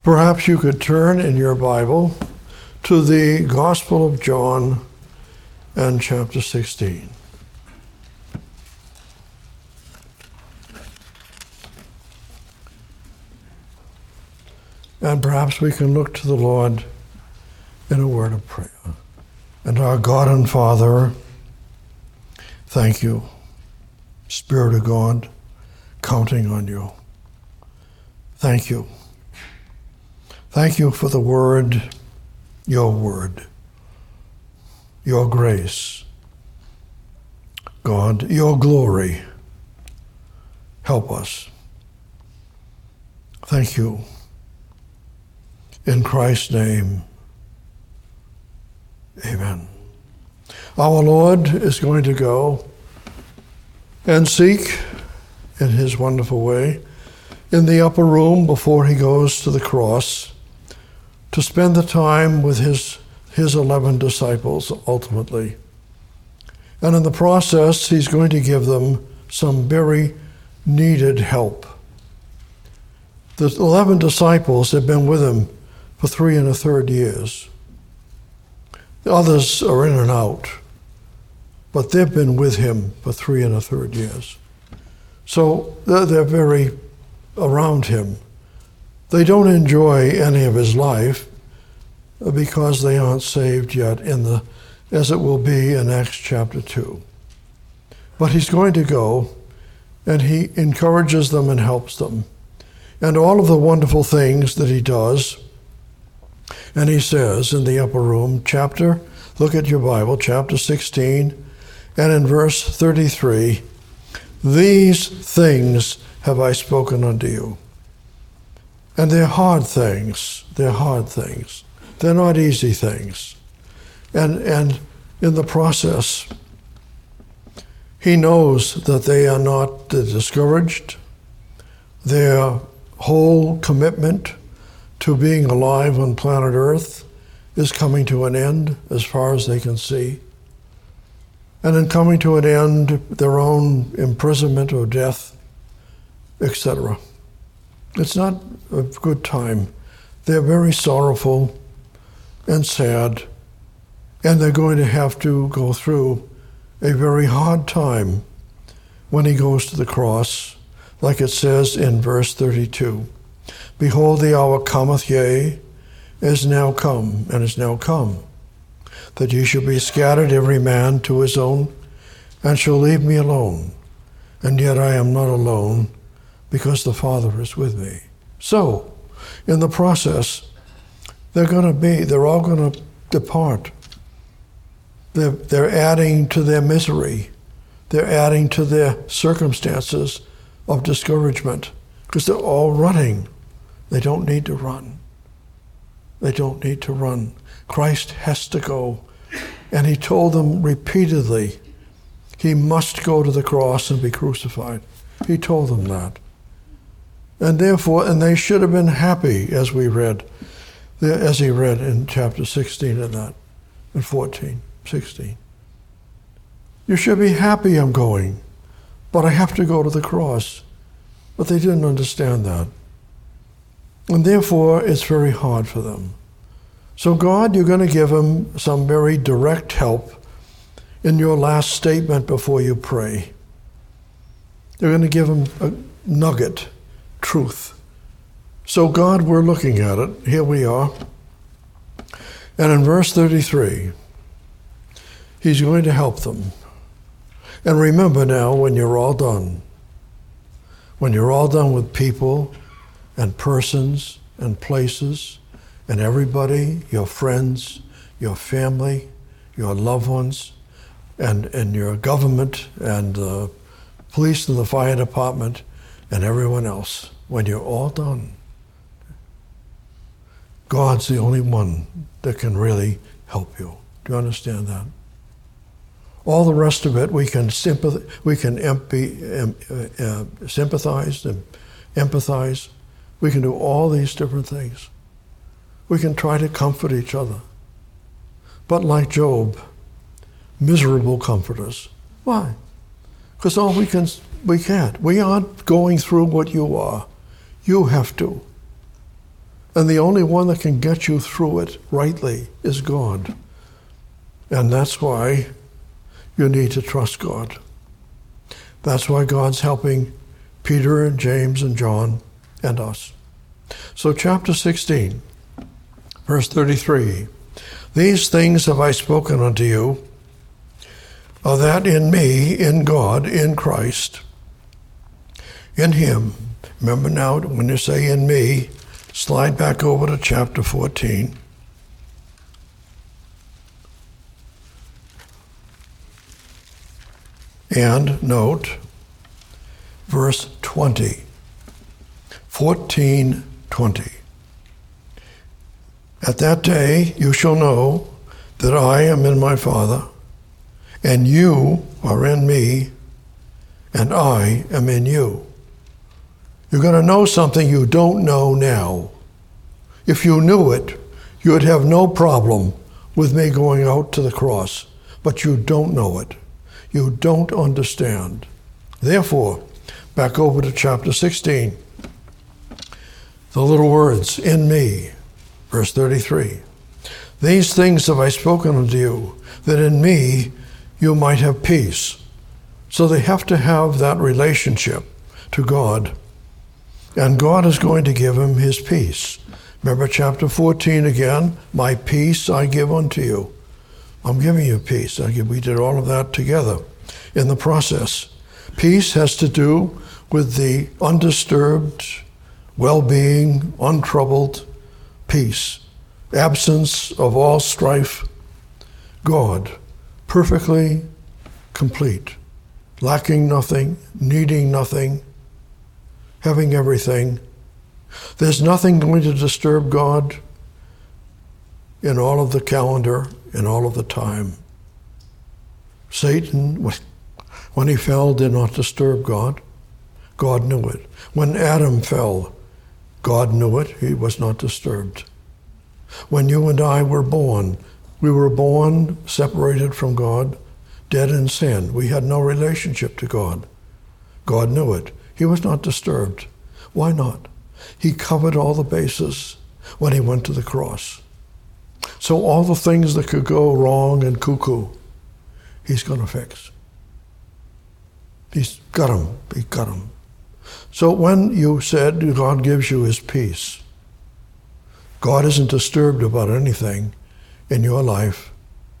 Perhaps you could turn in your Bible to the Gospel of John and chapter 16. And perhaps we can look to the Lord in a word of prayer. And our God and Father, thank you, Spirit of God, counting on you. Thank you. Thank you for the word, your grace. God, your glory. Help us. Thank you. In Christ's name, amen. Our Lord is going to go and seek in his wonderful way in the upper room before he goes to the cross to spend the time with his 11 disciples ultimately. And in the process, he's going to give them some very needed help. The 11 disciples have been with him for 3 1/3 years. The others are in and out, but they've been with him for 3 1/3 years. So they're very around him. They don't enjoy any of his life because they aren't saved yet as it will be in Acts chapter 2. But he's going to go and he encourages them and helps them. And all of the wonderful things that he does, and he says in the upper room, look at your Bible, chapter 16, and in verse 33, these things have I spoken unto you. And they're hard things. They're hard things. They're not easy things. And in the process, he knows that they are not discouraged. Their whole commitment to being alive on planet Earth is coming to an end as far as they can see. And in coming to an end, their own imprisonment or death, etc. It's not a good time. They're very sorrowful and sad, and they're going to have to go through a very hard time when he goes to the cross, like it says in verse 32. Behold, the hour cometh, yea, is now come, and is now come, that ye shall be scattered every man to his own, and shall leave me alone. And yet I am not alone, because the Father is with me. So, in the process, they're all going to depart. They're adding to their misery. They're adding to their circumstances of discouragement, because they're all running. They don't need to run. They don't need to run. Christ has to go. And he told them repeatedly, he must go to the cross and be crucified. He told them that. And therefore, and they should have been happy, as he read in chapter 16 and that, and 14, 16. You should be happy I'm going, but I have to go to the cross. But they didn't understand that. And therefore, it's very hard for them. So God, you're going to give them some very direct help in your last statement before you pray. You're going to give them a nugget, truth. So God, we're looking at it. Here we are. And in verse 33, he's going to help them. And remember now, when you're all done with people and persons and places and everybody, your friends, your family, your loved ones, and your government and the police and the fire department and everyone else, when you're all done, God's the only one that can really help you. Do you understand that? All the rest of it, we can sympathize and empathize. We can do all these different things. We can try to comfort each other. But like Job, miserable comforters. Why? Because we can't. We aren't going through what you are. You have to. And the only one that can get you through it rightly is God. And that's why you need to trust God. That's why God's helping Peter and James and John and us. So chapter 16, verse 33, these things have I spoken unto you, that in me, in God, in Christ, in him. Remember now, when you say in me, slide back over to chapter 14. And note verse 20, 14:20. At that day you shall know that I am in my Father, and you are in me, and I am in you. You're going to know something you don't know now. If you knew it, you would have no problem with me going out to the cross, but you don't know it. You don't understand. Therefore, back over to chapter 16, the little words, in me, verse 33. These things have I spoken unto you, that in me you might have peace. So they have to have that relationship to God. And God is going to give him his peace. Remember chapter 14 again, my peace I give unto you. I'm giving you peace. We did all of that together in the process. Peace has to do with the undisturbed, well-being, untroubled peace, absence of all strife. God, perfectly complete, lacking nothing, needing nothing, having everything. There's nothing going to disturb God in all of the calendar, in all of the time. Satan, when he fell, did not disturb God. God knew it. When Adam fell, God knew it. He was not disturbed. When you and I were born, we were born separated from God, dead in sin. We had no relationship to God. God knew it. He was not disturbed. Why not? He covered all the bases when he went to the cross. So all the things that could go wrong and cuckoo, he's going to fix. He's got them. He got them. So when you said God gives you his peace, God isn't disturbed about anything in your life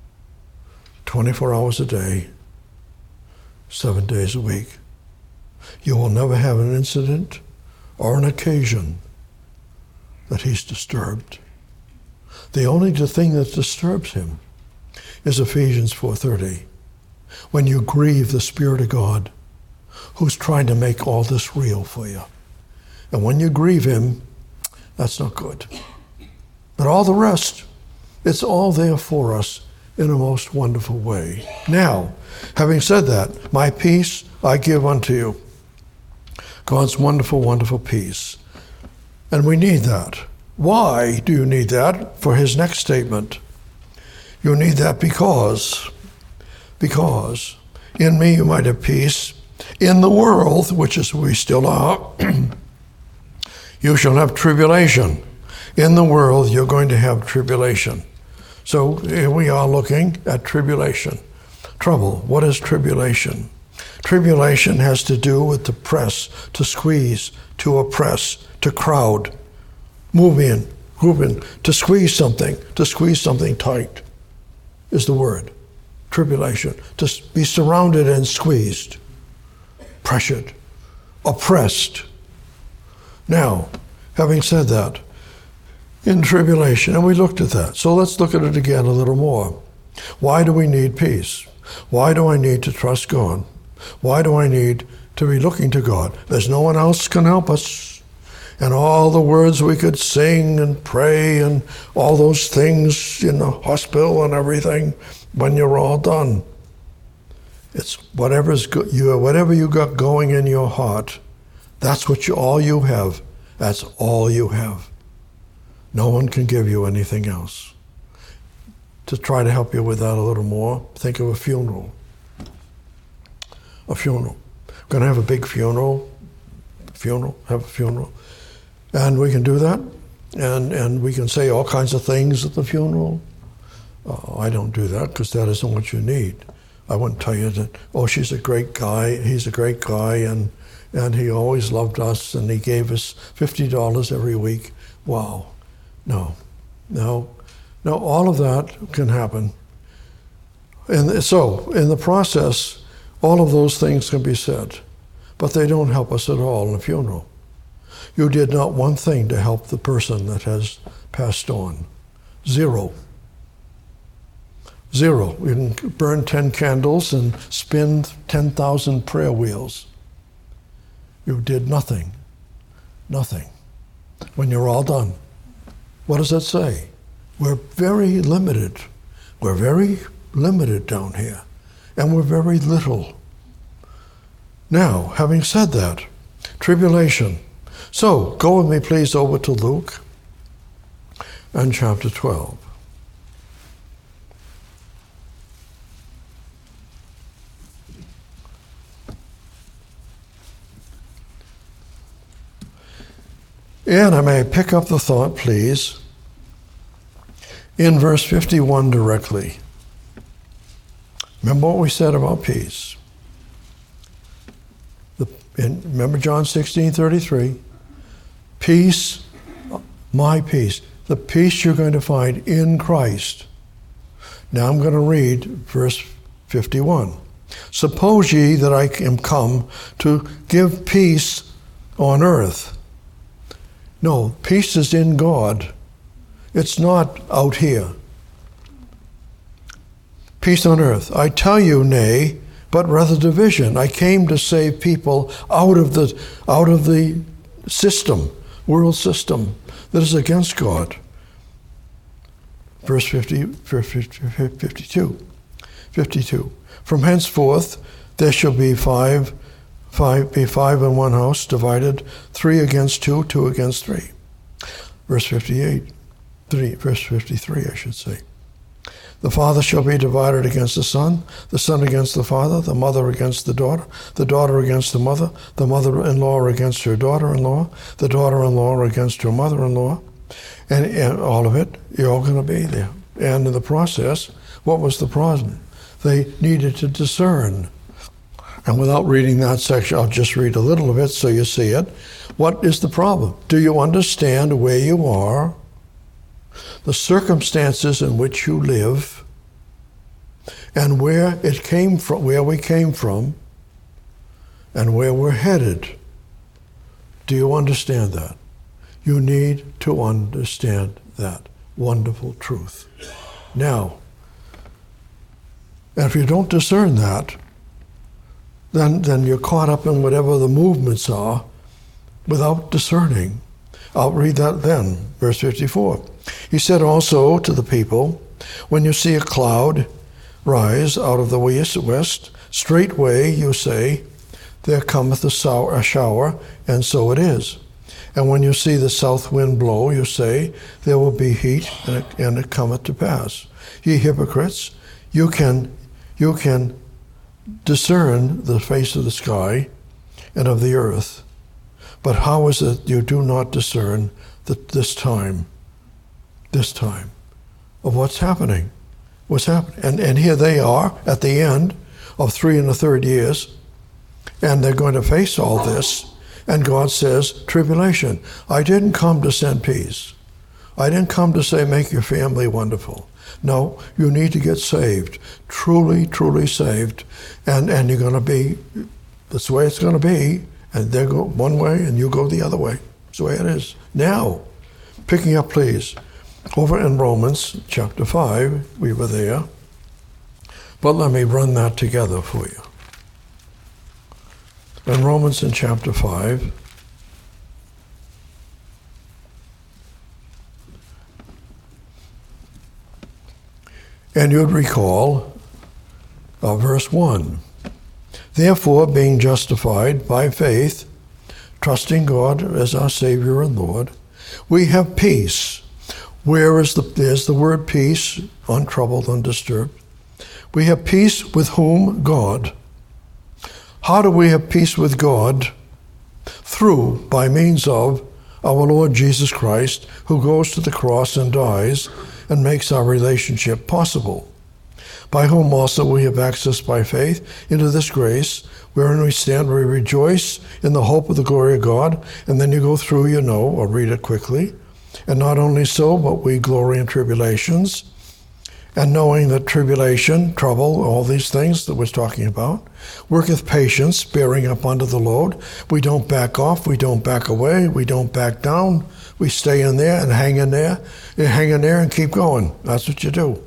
24 hours a day, 7 days a week. You will never have an incident or an occasion that he's disturbed. The only thing that disturbs him is Ephesians 4:30. When you grieve the Spirit of God, who's trying to make all this real for you. And when you grieve him, that's not good. But all the rest, it's all there for us in a most wonderful way. Now, having said that, my peace I give unto you. God's wonderful, wonderful peace. And we need that. Why do you need that? For his next statement. You need that because in me you might have peace. In the world, which is we still are, you shall have tribulation. In the world, you're going to have tribulation. So here we are looking at tribulation. Trouble. What is tribulation? Tribulation has to do with to press, to squeeze, to oppress, to crowd, move in, to squeeze something tight is the word. Tribulation. To be surrounded and squeezed, pressured, oppressed. Now, having said that, in tribulation, and we looked at that, so let's look at it again a little more. Why do we need peace? Why do I need to trust God? Why do I need to be looking to God? There's no one else can help us. And all the words we could sing and pray and all those things in the hospital and everything, when you're all done, it's whatever you got going in your heart, that's all you have. That's all you have. No one can give you anything else. To try to help you with that a little more, think of a funeral. A funeral. We're going to have a big funeral. Have a funeral. And we can do that. And we can say all kinds of things at the funeral. I don't do that because that isn't what you need. I wouldn't tell you that, oh, she's a great guy, he's a great guy, and he always loved us, and he gave us $50 every week. Wow. No, all of that can happen. And so, in the process, all of those things can be said, but they don't help us at all in a funeral. You did not one thing to help the person that has passed on. Zero. You can burn 10 candles and spin 10,000 prayer wheels. You did nothing. Nothing. When you're all done. What does that say? We're very limited. We're very limited down here. And we're very little. Now, having said that, tribulation. So, go with me please over to Luke and chapter 12. And I may pick up the thought, please, in verse 51 directly. Remember what we said about peace. Remember John 16:33? Peace, my peace. The peace you're going to find in Christ. Now I'm going to read verse 51. Suppose ye that I am come to give peace on earth. No, peace is in God. It's not out here. Peace on earth. I tell you, nay, but rather division. I came to save people out of the system, world system that is against God. Verse 52. From henceforth there shall be five in one house, divided 3 against 2, 2 against 3. Verse 53, I should say. The father shall be divided against the son against the father, the mother against the daughter against the mother-in-law against her daughter-in-law, the daughter-in-law against her mother-in-law, and all of it, you're all going to be there. And in the process, what was the problem? They needed to discern. And without reading that section, I'll just read a little of it so you see it. What is the problem? Do you understand where you are, the circumstances in which you live, and where it came from, where we came from, and where we're headed? Do you understand that? You need to understand that wonderful truth. Now, if you don't discern that, then you're caught up in whatever the movements are without discerning. I'll read that then, verse 54. He said also to the people, when you see a cloud rise out of the west, straightway you say, there cometh a shower, and so it is. And when you see the south wind blow, you say, there will be heat, and it cometh to pass. Ye hypocrites, you can discern the face of the sky and of the earth, but how is it you do not discern this time of what's happening? And here they are at the end of 3 1/3 years, and they're going to face all this, and God says, tribulation. I didn't come to send peace. I didn't come to say make your family wonderful. No, you need to get saved, truly, truly saved, and you're going to be, that's the way it's going to be, and they go one way and you go the other way. That's the way it is. Now, picking up please, over in Romans chapter 5, we were there, but let me run that together for you. In Romans in chapter 5, and you'd recall verse 1. Therefore, being justified by faith, trusting God as our Savior and Lord, we have peace. There's the word peace, untroubled, undisturbed. We have peace with whom? God. How do we have peace with God? By means of our Lord Jesus Christ, who goes to the cross and dies and makes our relationship possible, by whom also we have access by faith into this grace, wherein we stand, we rejoice in the hope of the glory of God. And then you go through, or read it quickly. And not only so, but we glory in tribulations, and knowing that tribulation, trouble, all these things that we're talking about, worketh patience, bearing up under the load. We don't back off, we don't back away, we don't back down. We stay in there and hang in there. You hang in there and keep going. That's what you do.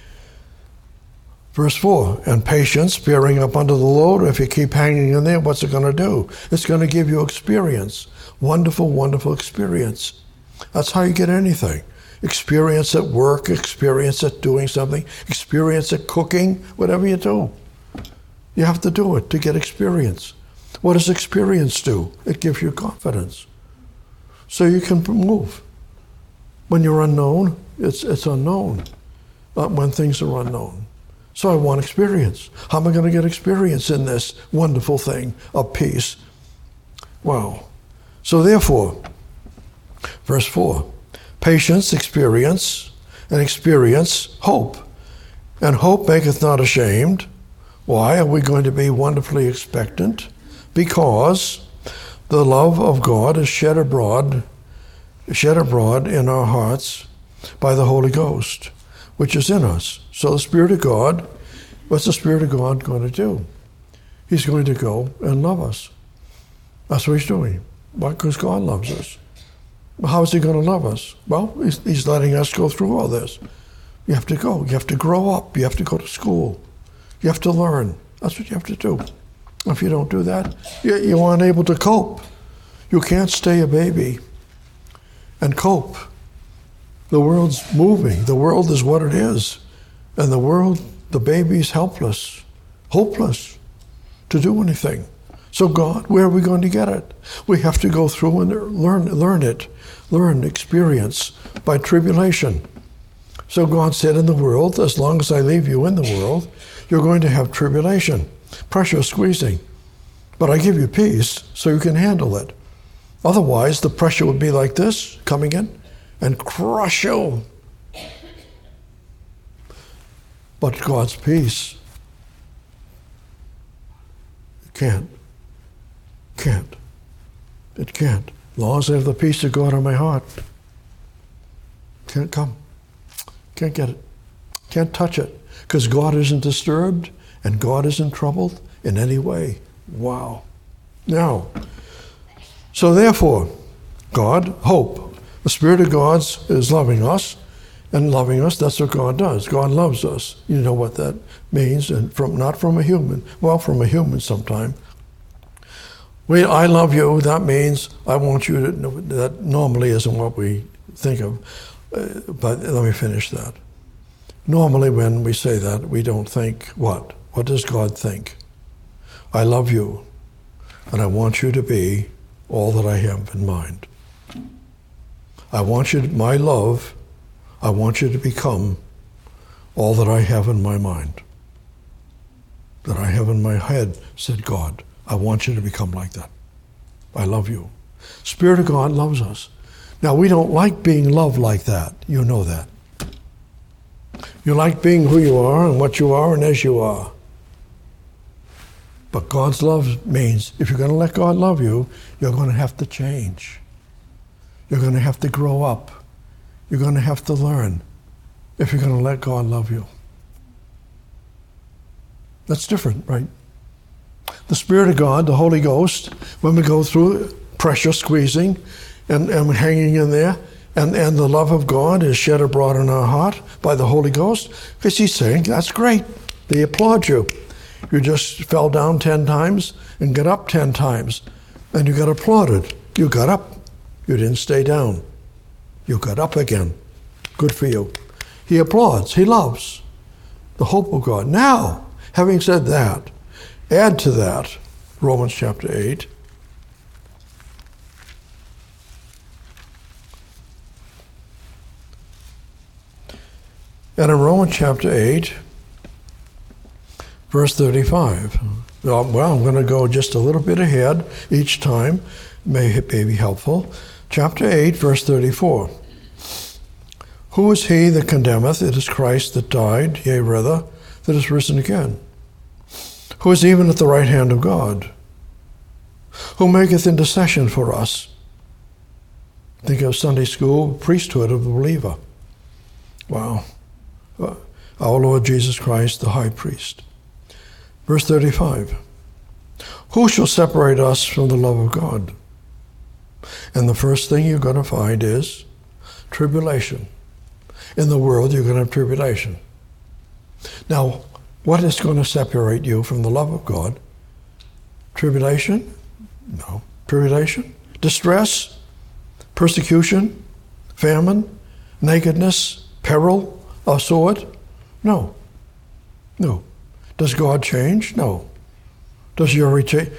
Verse 4, and patience, bearing up under the load. If you keep hanging in there, what's it going to do? It's going to give you experience. Wonderful, wonderful experience. That's how you get anything. Experience at work, experience at doing something, experience at cooking, whatever you do. You have to do it to get experience. What does experience do? It gives you confidence. So you can move. When you're unknown, it's unknown. When things are unknown. So I want experience. How am I going to get experience in this wonderful thing of peace? Wow. So therefore, verse 4, patience, experience, and experience, hope. And hope maketh not ashamed. Why are we going to be wonderfully expectant? Because the love of God is shed abroad in our hearts by the Holy Ghost, which is in us. So the Spirit of God, what's the Spirit of God going to do? He's going to go and love us. That's what he's doing. Why? Because God loves us. How is he going to love us? Well, he's letting us go through all this. You have to go. You have to grow up. You have to go to school. You have to learn. That's what you have to do. If you don't do that, you aren't able to cope. You can't stay a baby and cope. The world's moving. The world is what it is. And the baby's helpless, hopeless to do anything. So God, where are we going to get it? We have to go through and learn experience by tribulation. So God said in the world, as long as I leave you in the world, you're going to have tribulation, pressure squeezing. But I give you peace so you can handle it. Otherwise, the pressure would be like this, coming in and crush you. But God's peace can't. It can't. As long as I have the peace of God in my heart, can't come. Can't get it. Can't touch it. Because God isn't disturbed and God isn't troubled in any way. Wow. Now, so therefore, God, hope. The Spirit of God is loving us, and loving us, that's what God does. God loves us. You know what that means, and not from a human. Well, from a human sometime. I love you, that means I want you to know. That normally isn't what we think of, but let me finish that. Normally when we say that, we don't think what? What does God think? I love you, and I want you to be all that I have in mind. I want you to, my love, I want you to become all that I have in my mind, that I have in my head, said God. I want you to become like that. I love you. Spirit of God loves us. Now, we don't like being loved like that. You know that. You like being who you are and what you are and as you are. But God's love means if you're going to let God love you, you're going to have to change. You're going to have to grow up. You're going to have to learn if you're going to let God love you. That's different, right? The Spirit of God, the Holy Ghost, when we go through pressure squeezing and hanging in there, and the love of God is shed abroad in our heart by the Holy Ghost, because he's saying, that's great. They applaud you. You just fell down 10 times and got up 10 times, and you got applauded. You got up. You didn't stay down. You got up again. Good for you. He applauds. He loves the hope of God. Now, having said that, add to that Romans chapter 8. And in Romans chapter 8, verse 35. Well, I'm going to go just a little bit ahead each time. May be helpful. Chapter 8, verse 34. Who is he that condemneth? It is Christ that died, yea, rather, that is risen again, who is even at the right hand of God, who maketh intercession for us. Think of Sunday school, priesthood of the believer. Wow. Our Lord Jesus Christ, the high priest. Verse 35. Who shall separate us from the love of God? And the first thing you're going to find is tribulation. In the world, you're going to have tribulation. Now, what is going to separate you from the love of God? Tribulation? No. Tribulation? Distress? Persecution? Famine? Nakedness? Peril? A sword? No. No. Does God change? No. Does your change?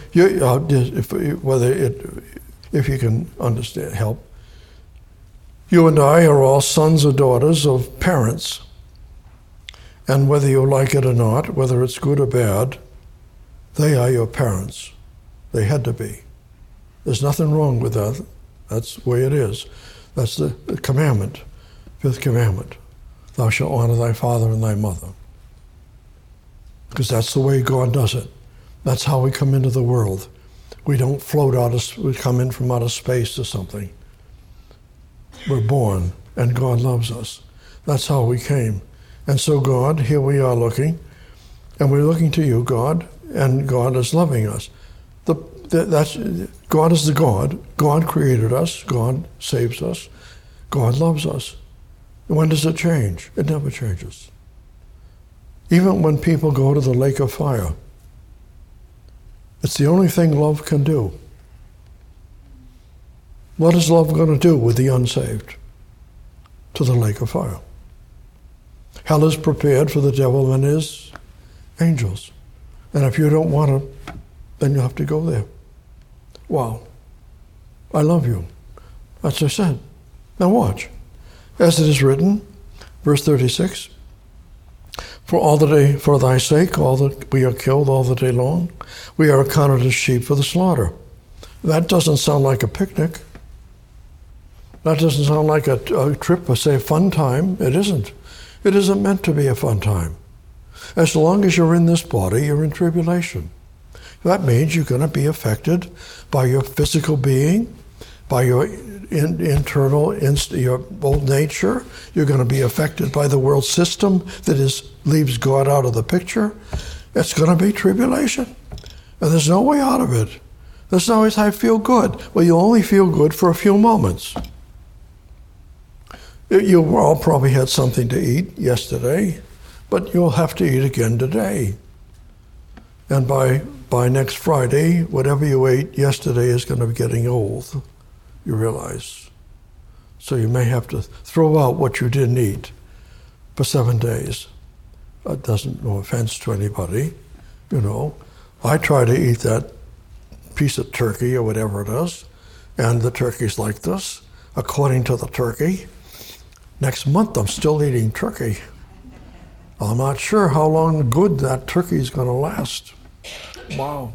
If you can understand, help. You and I are all sons or daughters of parents. And whether you like it or not, whether it's good or bad, they are your parents. They had to be. There's nothing wrong with that. That's the way it is. That's the commandment, fifth commandment. Thou shalt honor thy father and thy mother. Because that's the way God does it. That's how we come into the world. We don't float we come in from outer space or something. We're born, and God loves us. That's how we came. And so God, here we are looking, and we're looking to you, God, and God is loving us. God is the God. God created us. God saves us. God loves us. And when does it change? It never changes. Even when people go to the lake of fire, it's the only thing love can do. What is love going to do with the unsaved? To the lake of fire. Hell is prepared for the devil and his angels. And if you don't want to, then you have to go there. Wow. I love you. That's what I said. Now watch. As it is written, verse 36, for thy sake, we are killed all the day long. We are accounted as sheep for the slaughter. That doesn't sound like a picnic. That doesn't sound like a trip or say fun time. It isn't. It isn't meant to be a fun time. As long as you're in this body, you're in tribulation. That means you're going to be affected by your physical being, by your internal, your old nature. You're going to be affected by the world system that leaves God out of the picture. It's going to be tribulation. And there's no way out of it. There's no way I feel good. Well, you'll only feel good for a few moments. You all probably had something to eat yesterday, but you'll have to eat again today. And by next Friday, whatever you ate yesterday is going to be getting old, you realize. So you may have to throw out what you didn't eat for 7 days. That doesn't, no offense to anybody, you know. I try to eat that piece of turkey or whatever it is, and the turkey's like this, according to the turkey. Next month, I'm still eating turkey. I'm not sure how long good that turkey is going to last. Wow.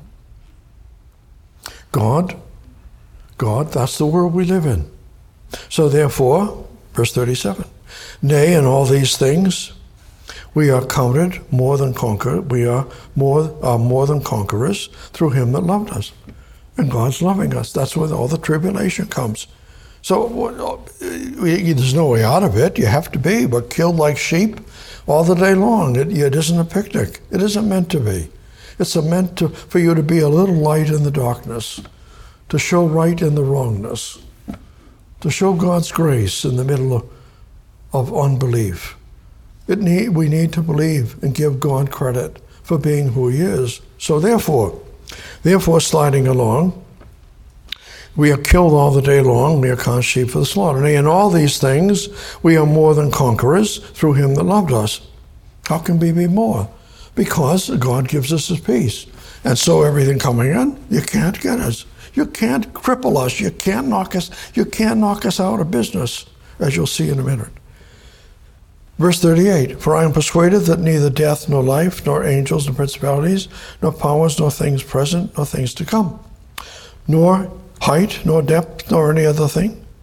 God, that's the world we live in. So therefore, verse 37, nay, in all these things, we are counted more than conquerors. We are more than conquerors through him that loved us. And God's loving us. That's where all the tribulation comes. So there's no way out of it. You have to be, but killed like sheep all the day long. It isn't a picnic. It isn't meant to be. It's meant for you to be a little light in the darkness, to show right in the wrongness, to show God's grace in the middle of unbelief. We need to believe and give God credit for being who he is. So therefore, sliding along, we are killed all the day long, we are cast sheep for the slaughter. Nay, in all these things, we are more than conquerors through him that loved us. How can we be more? Because God gives us his peace. And so everything coming in, you can't get us. You can't cripple us. You can't knock us out of business, as you'll see in a minute. Verse 38, for I am persuaded that neither death, nor life, nor angels, nor principalities, nor powers, nor things present, nor things to come, nor height, nor depth, nor any other thing,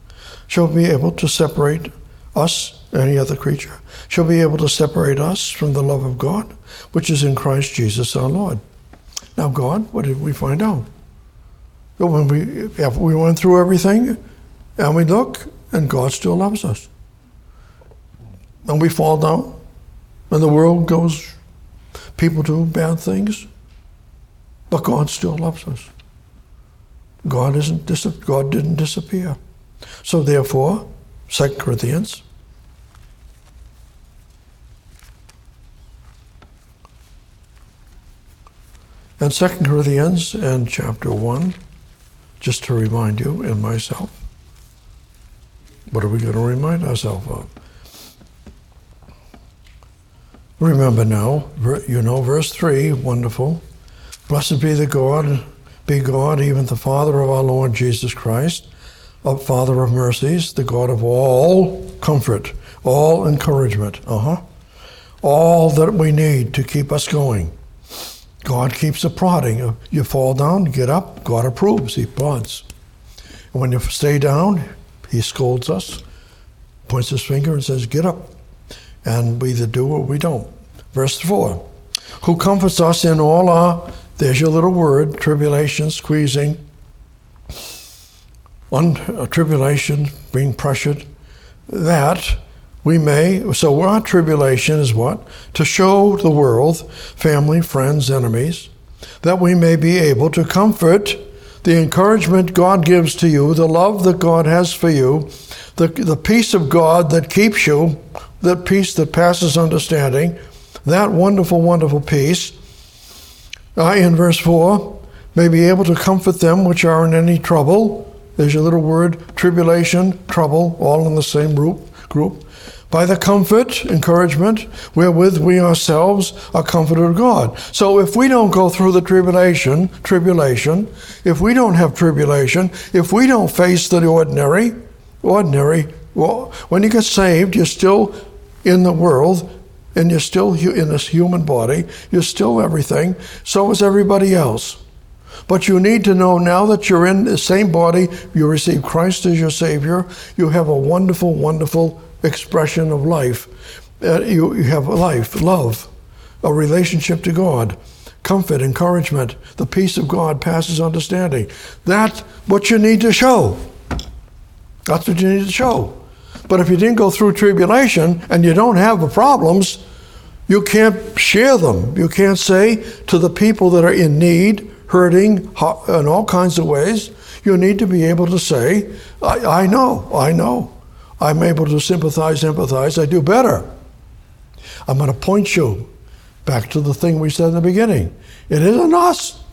shall be able to separate us, any other creature, shall be able to separate us from the love of God, which is in Christ Jesus our Lord. Now God, what did we find out? That when we went through everything, and we look, and God still loves us. And we fall down, and the world goes, people do bad things, but God still loves us. God didn't disappear. So therefore, 2 Corinthians, and 2 Corinthians and chapter 1, just to remind you and myself, what are we going to remind ourselves of? Remember now, verse 3, wonderful. Blessed be God, even the Father of our Lord Jesus Christ, Father of mercies, the God of all comfort, all encouragement, all that we need to keep us going. God keeps prodding. You fall down, get up, God approves, He prods. And when you stay down, He scolds us, points His finger and says, get up. And we either do or we don't. Verse 4, who comforts us in all our, there's your little word, tribulation, squeezing, tribulation, being pressured, that we may, so our tribulation is what? To show the world, family, friends, enemies, that we may be able to comfort the encouragement God gives to you, the love that God has for you, the peace of God that keeps you, that peace that passes understanding, that wonderful, wonderful peace, in verse 4, may be able to comfort them which are in any trouble. There's your little word, tribulation, trouble, all in the same group. By the comfort, encouragement, wherewith we ourselves are comforted of God. So if we don't go through the tribulation, if we don't have tribulation, if we don't face the ordinary, well, when you get saved, you're still in the world, and you're still in this human body, you're still everything, so is everybody else. But you need to know now that you're in the same body, you receive Christ as your Savior, you have a wonderful, wonderful expression of life. You have life, love, a relationship to God, comfort, encouragement. The peace of God passes understanding. That's what you need to show. That's what you need to show. But if you didn't go through tribulation and you don't have the problems, you can't share them. You can't say to the people that are in need, hurting in all kinds of ways, you need to be able to say, I know. I'm able to sympathize, empathize. I do better. I'm going to point you back to the thing we said in the beginning. It isn't us.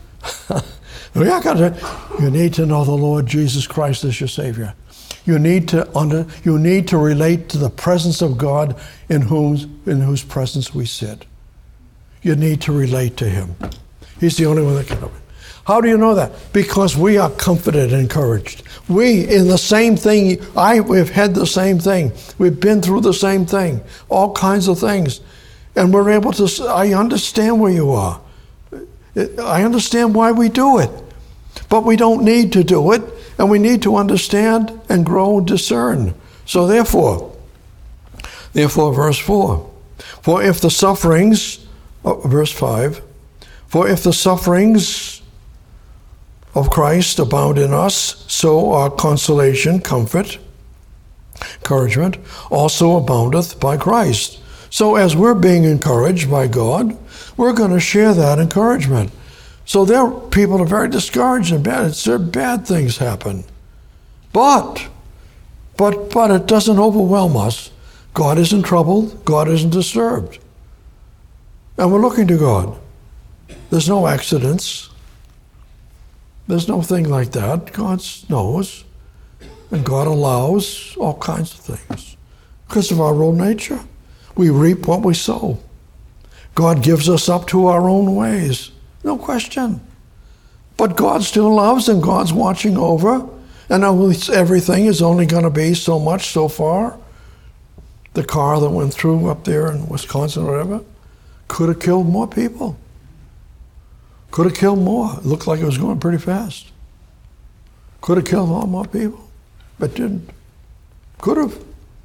You need to know the Lord Jesus Christ as your Savior. You need to relate to the presence of God in whose presence we sit. You need to relate to Him. He's the only one that can help it. How do you know that? Because we are comforted and encouraged. We, in the same thing, we've had the same thing. We've been through the same thing, all kinds of things. And we're able to, I understand where you are. I understand why we do it. But we don't need to do it, and we need to understand and grow and discern. So therefore, verse 4, for if the sufferings, verse 5, for if the sufferings of Christ abound in us, so our consolation, comfort, encouragement, also aboundeth by Christ. So as we're being encouraged by God, we're going to share that encouragement. So people are very discouraged and bad things happen. But it doesn't overwhelm us. God isn't troubled. God isn't disturbed. And we're looking to God. There's no accidents. There's no thing like that. God knows. And God allows all kinds of things. Because of our own nature. We reap what we sow. God gives us up to our own ways. No question. But God still loves, and God's watching over. And everything is only going to be so much so far. The car that went through up there in Wisconsin or whatever could have killed more people. Could have killed more. It looked like it was going pretty fast. Could have killed a lot more people, but didn't. Could have.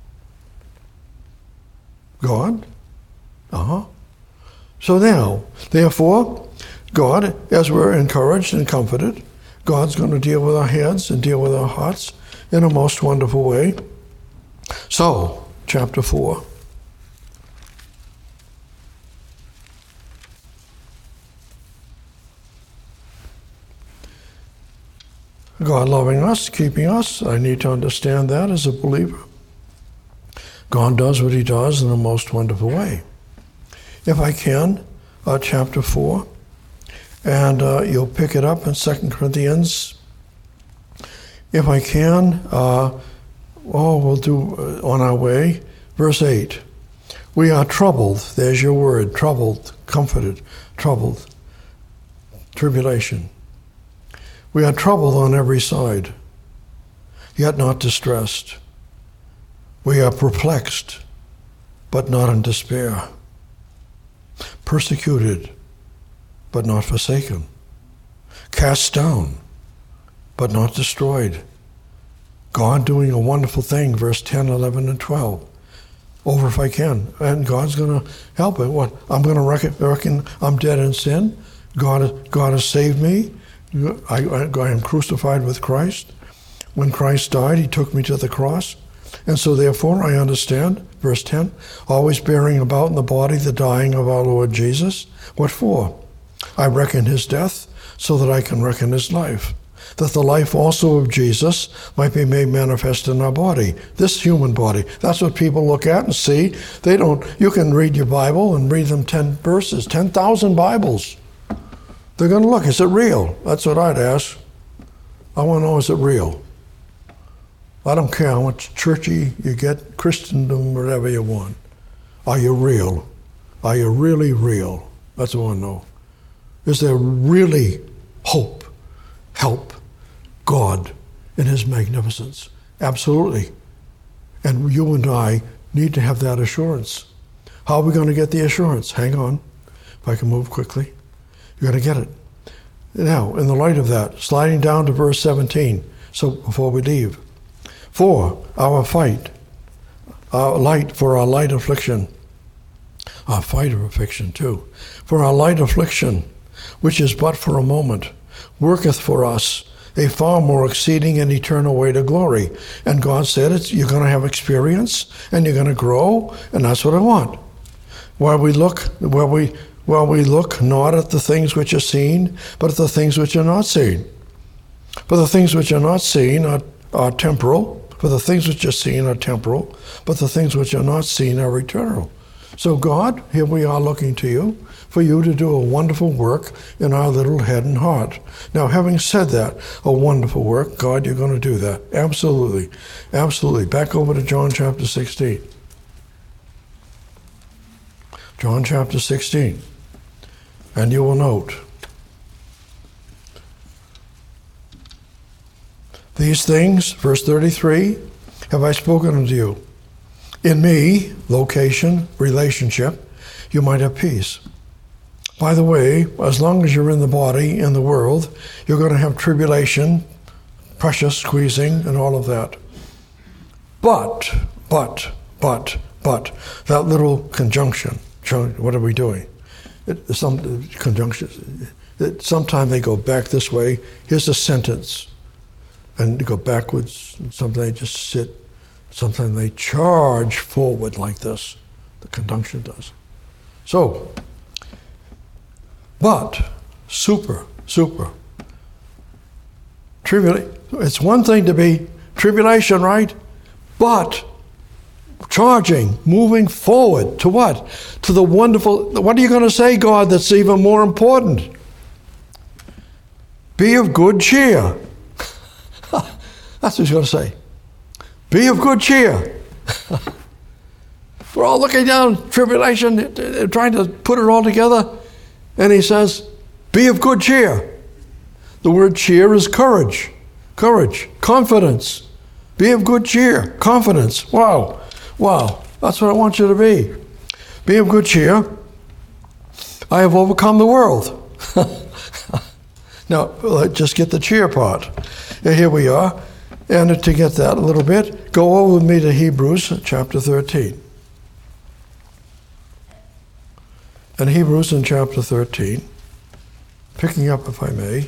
God? So now, therefore, God, as we're encouraged and comforted, God's going to deal with our heads and deal with our hearts in a most wonderful way. So, chapter 4. God loving us, keeping us, I need to understand that as a believer. God does what he does in a most wonderful way. If I can, chapter 4, and you'll pick it up in 2 Corinthians. If I can, we'll do on our way. Verse 8, we are troubled, there's your word, troubled, comforted, troubled, tribulation. We are troubled on every side, yet not distressed. We are perplexed, but not in despair. Persecuted, but not forsaken. Cast down, but not destroyed. God doing a wonderful thing, verse 10, 11, and 12. Over if I can. And God's going to help it. What? I'm going to reckon I'm dead in sin. God has saved me. I am crucified with Christ. When Christ died, he took me to the cross. And so therefore I understand, verse 10, always bearing about in the body the dying of our Lord Jesus. What for? I reckon his death so that I can reckon his life, that the life also of Jesus might be made manifest in our body, this human body. That's what people look at and see. You can read your Bible and read them 10 verses, 10,000 Bibles. They're going to look, is it real? That's what I'd ask. I want to know, is it real? I don't care how much churchy you get, Christendom, whatever you want. Are you real? Are you really real? That's what I want to know. Is there really hope, help, God in his magnificence? Absolutely. And you and I need to have that assurance. How are we going to get the assurance? Hang on, if I can move quickly. You're going to get it. Now, in the light of that, sliding down to verse 17, so before we leave. For our fight, our light affliction, our fight of affliction too, for our light affliction, which is but for a moment, worketh for us a far more exceeding and eternal weight of glory. And God said, you're going to have experience, and you're going to grow, and that's what I want. While we look not at the things which are seen, but at the things which are not seen. For the things which are not seen are temporal. For the things which are seen are temporal, but the things which are not seen are eternal. So God, here we are looking to you, for you to do a wonderful work in our little head and heart. Now, having said that, a wonderful work, God, you're going to do that. Absolutely. Absolutely. Back over to John chapter 16. John chapter 16. And you will note, these things, verse 33, have I spoken unto you. In me, location, relationship, you might have peace. By the way, as long as you're in the body, in the world, you're going to have tribulation, pressure squeezing, and all of that. But, that little conjunction, what are we doing? Some conjunctions, sometimes they go back this way. Here's a sentence. And they go backwards, and sometimes they just sit, sometimes they charge forward like this. The conjunction does. So, but, super. It's one thing to be tribulation, right? But, charging, moving forward to what? To the wonderful, what are you going to say, God, that's even more important? Be of good cheer. That's what he's going to say. Be of good cheer. We're all looking down tribulation, trying to put it all together. And he says, be of good cheer. The word cheer is courage, confidence. Be of good cheer, confidence. Wow. That's what I want you to be. Be of good cheer. I have overcome the world. Now, let's just get the cheer part. Here we are. And to get that a little bit, go over with me to Hebrews chapter 13. And Hebrews in chapter 13, picking up, if I may,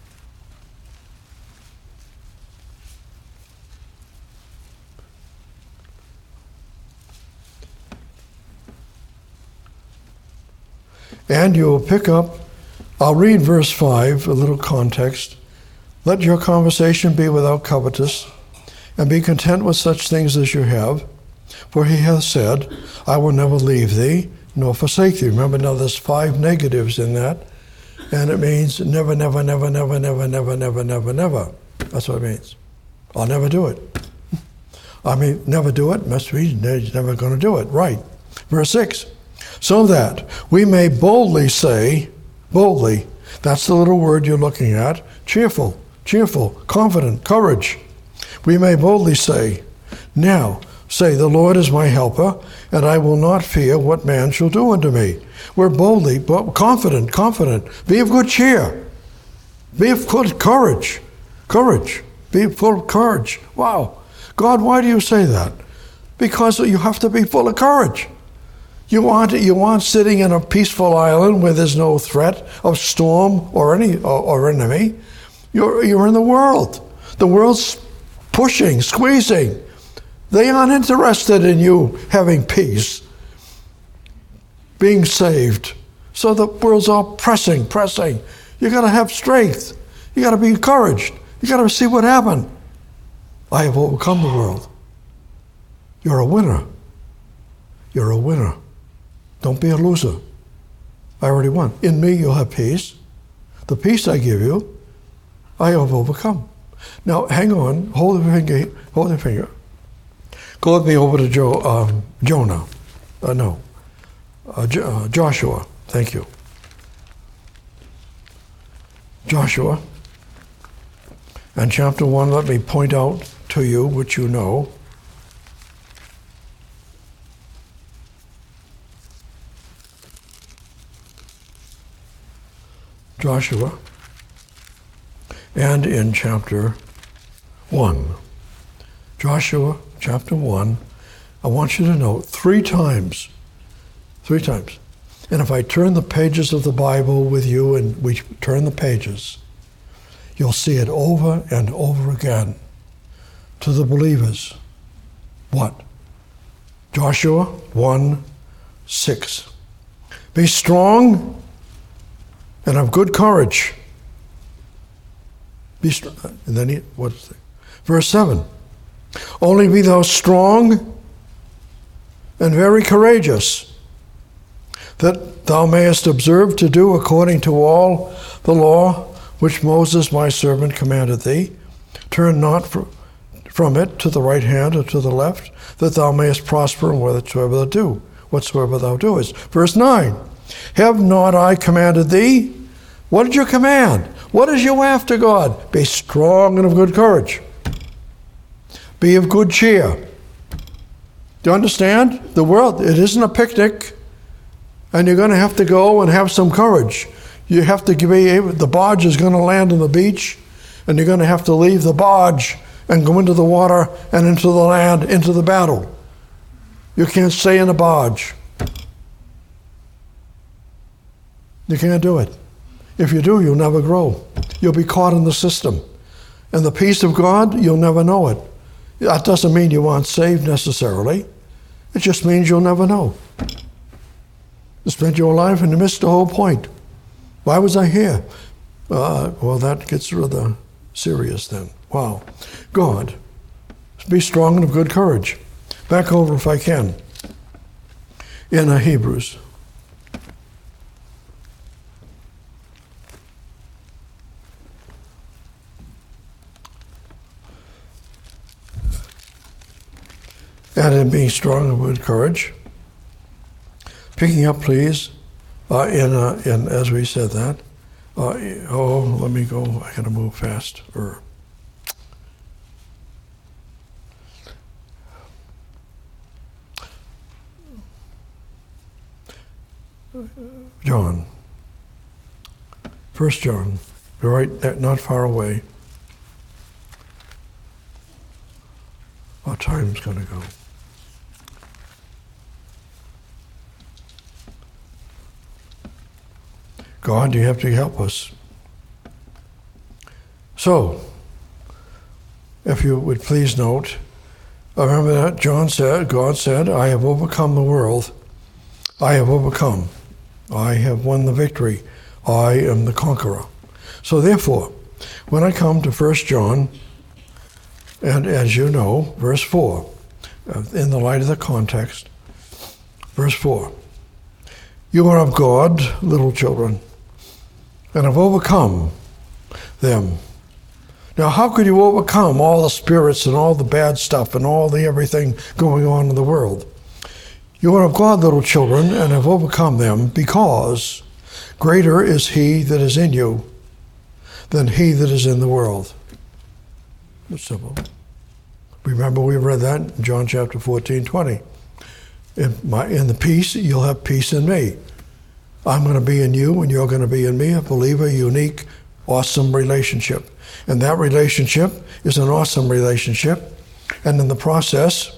and you will pick up, I'll read verse 5, a little context. Let your conversation be without covetous, and be content with such things as you have. For he hath said, I will never leave thee, nor forsake thee. Remember now there's 5 negatives in that, and it means never, never, never, never, never, never, never, never, never. That's what it means. I'll never do it. I mean, never do it must mean he's never going to do it. Right. Verse 6. So that we may boldly say, boldly, that's the little word you're looking at, cheerful, confident, courage. We may boldly say, now, say, the Lord is my helper, and I will not fear what man shall do unto me. We're boldly, but confident. Be of good cheer. Be of good courage. Be full of courage. Wow. God, why do you say that? Because you have to be full of courage. You want sitting in a peaceful island where there's no threat of storm or enemy. You're in the world. The world's pushing, squeezing. They aren't interested in you having peace, being saved. So the world's all pressing. You got to have strength. You got to be encouraged. You got to see what happened. I have overcome the world. You're a winner. Don't be a loser. I already won. In me you'll have peace. The peace I give you, I have overcome. Now, hang on. Hold the finger. Go with me over to Jonah. Joshua. Thank you. Joshua. And chapter 1, let me point out to you, which you know. Joshua, and in chapter 1. Joshua, chapter 1, I want you to note 3 times. And if I turn the pages of the Bible with you and we turn the pages, you'll see it over and over again to the believers. What? Joshua 1:6. Be strong and of good courage. Be strong. And then what's it? Verse 7. Only be thou strong and very courageous, that thou mayest observe to do according to all the law which Moses my servant commanded thee. Turn not from it to the right hand or to the left, that thou mayest prosper in whatsoever thou doest. Verse 9. Have not I commanded thee? What did you command? What is you after, God? Be strong and of good courage. Be of good cheer. Do you understand? The world, it isn't a picnic, and you're going to have to go and have some courage. You have to be able, the barge is going to land on the beach, and you're going to have to leave the barge and go into the water and into the land, into the battle. You can't stay in a barge. You can't do it. If you do, you'll never grow. You'll be caught in the system. And the peace of God, you'll never know it. That doesn't mean you aren't saved necessarily. It just means you'll never know. You spent your life and you missed the whole point. Why was I here? Well, that gets rather serious then. Wow. God, be strong and of good courage. Back over, if I can, in Hebrews. And in being strong and good courage. Picking up, please, in as we said that. Let me go. I got to move fast. John. 1 John. Right, not far away. time's going to go. God, you have to help us. So, if you would please note, remember that God said, I have overcome the world. I have overcome. I have won the victory. I am the conqueror. So therefore, when I come to 1 John, and as you know, verse 4, in the light of the context, verse 4, you are of God, little children, and have overcome them. Now, how could you overcome all the spirits and all the bad stuff and all the everything going on in the world? You are of God, little children, and have overcome them, because greater is he that is in you than he that is in the world. It's simple. Remember, we read that in John chapter 14:20. In the peace, you'll have peace in me. I'm going to be in you, and you're going to be in me. I believe a unique, awesome relationship. And that relationship is an awesome relationship. And in the process,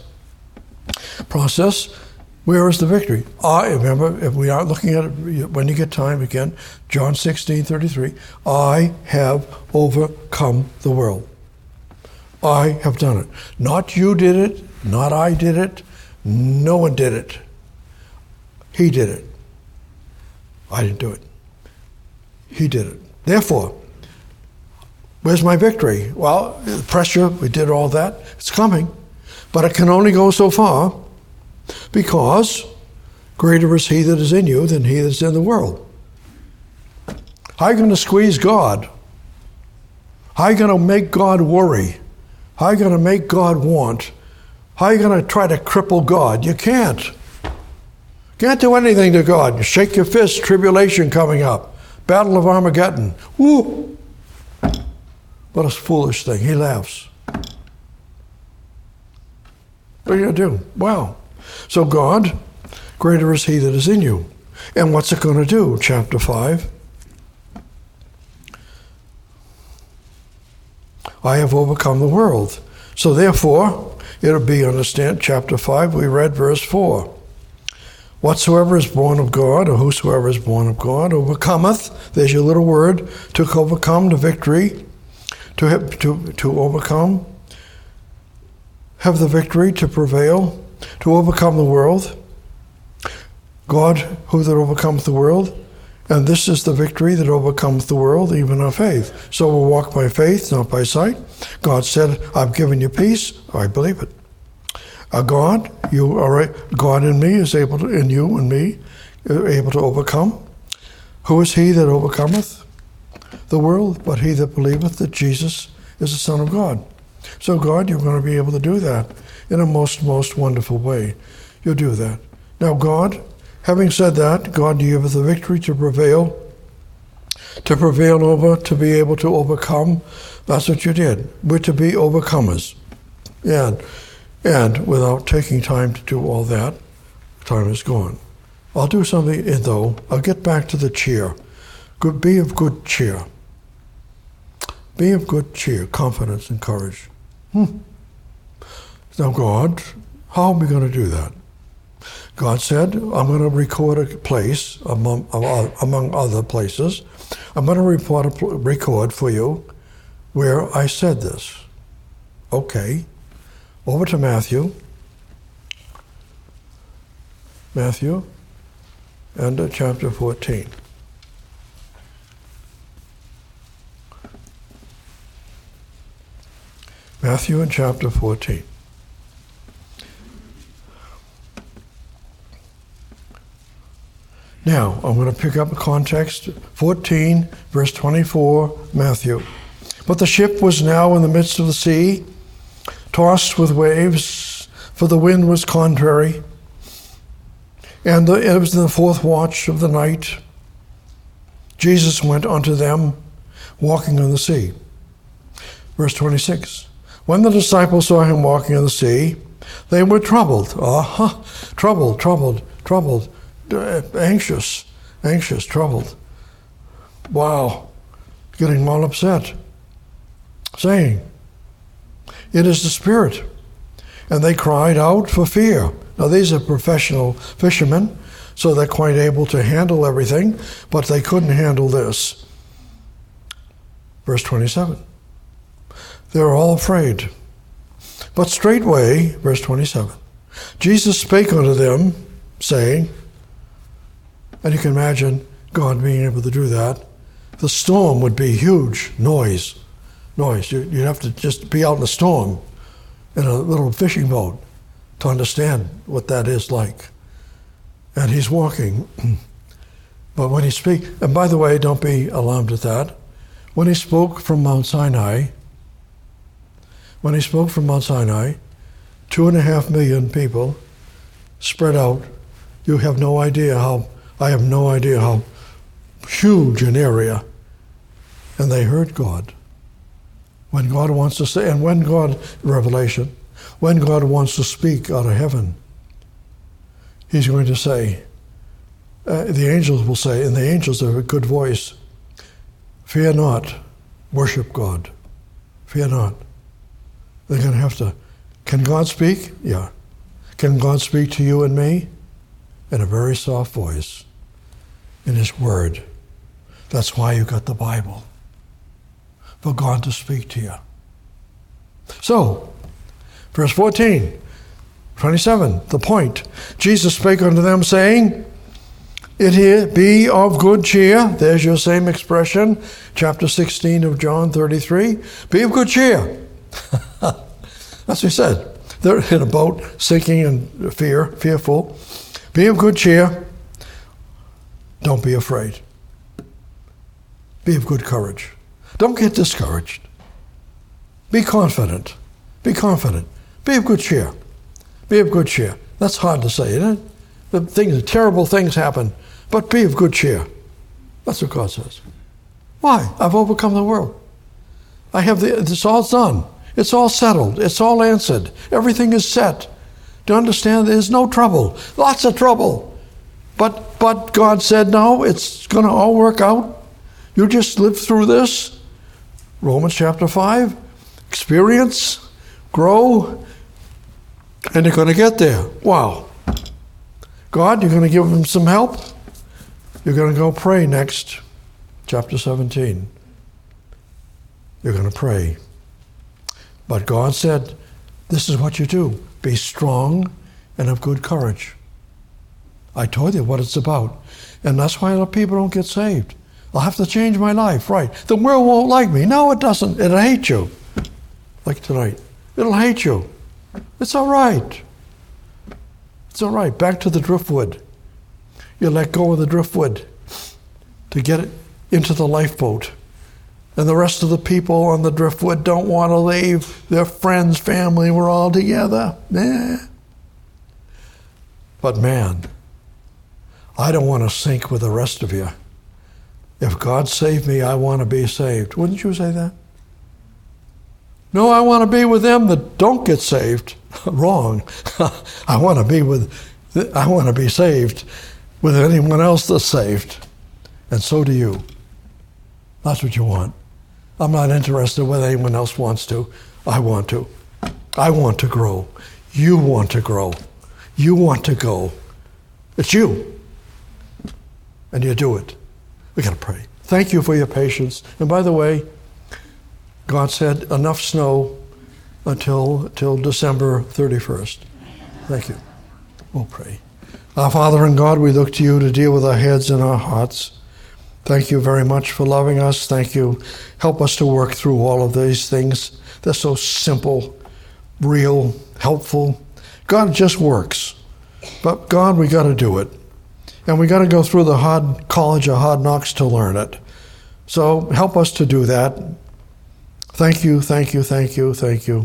where is the victory? Remember, if we are looking at it, when you get time again, John 16:33, I have overcome the world. I have done it. Not you did it, not I did it, no one did it. He did it. I didn't do it. He did it. Therefore, where's my victory? Well, the pressure, we did all that. It's coming. But it can only go so far, because greater is he that is in you than he that is in the world. How are you going to squeeze God? How are you going to make God worry? How are you going to make God want? How are you going to try to cripple God? You can't. Can't do anything to God. You shake your fist, tribulation coming up. Battle of Armageddon. Woo! What a foolish thing. He laughs. What are you going to do? Wow. So God, greater is he that is in you. And what's it going to do? Chapter 5. I have overcome the world. So therefore, it'll be, understand, chapter 5, we read verse 4. Whatsoever is born of God, or whosoever is born of God, overcometh, there's your little word, to overcome the victory, to overcome, have the victory, to prevail, to overcome the world. God, who that overcometh the world, and this is the victory that overcometh the world, even our faith. So we'll walk by faith, not by sight. God said, I've given you peace. I believe it. God, you are right. God in me is able to, in you and me, able to overcome. Who is he that overcometh the world? But he that believeth that Jesus is the Son of God. So God, you're going to be able to do that in a most wonderful way. You'll do that. Now God, having said that, God giveth the victory to prevail over, to be able to overcome. That's what you did. We're to be overcomers. And without taking time to do all that, time is gone. I'll do something, though. I'll get back to the cheer. Be of good cheer. Be of good cheer, confidence and courage. Now God, how are we going to do that? God said, I'm going to record a place among other places. I'm going to record for you where I said this. Okay. Over to Matthew. Matthew and chapter 14. Matthew and chapter 14. Now, I'm going to pick up a context, 14, verse 24, Matthew. But the ship was now in the midst of the sea, tossed with waves, for the wind was contrary. And it was in the fourth watch of the night. Jesus went unto them, walking on the sea. Verse 26. When the disciples saw him walking on the sea, they were troubled. Troubled. Anxious, troubled. Wow. Getting all upset. Saying, it is the Spirit. and they cried out for fear. Now, these are professional fishermen, so they're quite able to handle everything, but they couldn't handle this. Verse 27. They were all afraid. But straightway, verse 27, Jesus spake unto them, saying, and you can imagine God being able to do that. The storm would be huge noise. You'd have to just be out in the storm in a little fishing boat to understand what that is like. And he's walking. But when he speaks, and by the way, don't be alarmed at that. When he spoke from Mount Sinai, 2.5 million people spread out. I have no idea how huge an area. And they heard God. When God wants to say, and when God, Revelation, when God wants to speak out of heaven, he's going to say, the angels will say, and the angels have a good voice, fear not, worship God. Fear not. They're going to have to, can God speak? Yeah. Can God speak to you and me? In a very soft voice, in his word. That's why you got the Bible. For God to speak to you. So, verse 14, 27, the point. Jesus spake unto them, saying, It be of good cheer. There's your same expression. Chapter 16 of John 33. Be of good cheer. That's what he said. They're in a boat, sinking in fearful. Be of good cheer. Don't be afraid. Be of good courage. Don't get discouraged. Be confident. Be confident. Be of good cheer. Be of good cheer. That's hard to say, isn't it? Terrible things happen, but be of good cheer. That's what God says. Why? I've overcome the world. It's all done. It's all settled. It's all answered. Everything is set. Do you understand? There's no trouble. Lots of trouble. But God said, no, it's going to all work out. You just live through this. Romans chapter 5. Experience, grow, and you're going to get there. Wow. God, you're going to give them some help. You're going to go pray next. Chapter 17. You're going to pray. But God said, this is what you do. Be strong and of good courage. I told you what it's about. And that's why a lot of people don't get saved. I'll have to change my life, right? The world won't like me. No, it doesn't. It'll hate you. Like tonight. It'll hate you. It's all right. It's all right. Back to the driftwood. You let go of the driftwood to get it into the lifeboat. And the rest of the people on the driftwood don't want to leave. Their friends, family, we're all together. But man, I don't want to sink with the rest of you. If God saved me, I want to be saved. Wouldn't you say that? No, I want to be with them that don't get saved. Wrong. I want to be saved with anyone else that's saved. And so do you. That's what you want. I'm not interested whether anyone else wants to. I want to. I want to grow. You want to grow. You want to go. It's you. And you do it. We got to pray. Thank you for your patience. And by the way, God said enough snow until December 31st. Thank you. We'll pray. Our Father and God, we look to you to deal with our heads and our hearts. Thank you very much for loving us. Thank you. Help us to work through all of these things. They're so simple, real, helpful. God just works. But God, we got to do it. And we got to go through the hard college of hard knocks to learn it. So help us to do that. Thank you, thank you, thank you, thank you.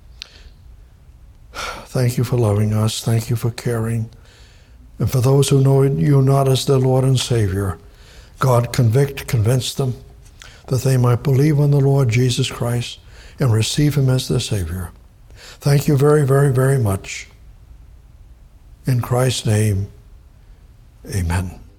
Thank you for loving us. Thank you for caring. And for those who know you not as their Lord and Savior, God, convince them that they might believe on the Lord Jesus Christ and receive him as their Savior. Thank you very, very, very much. In Christ's name, amen.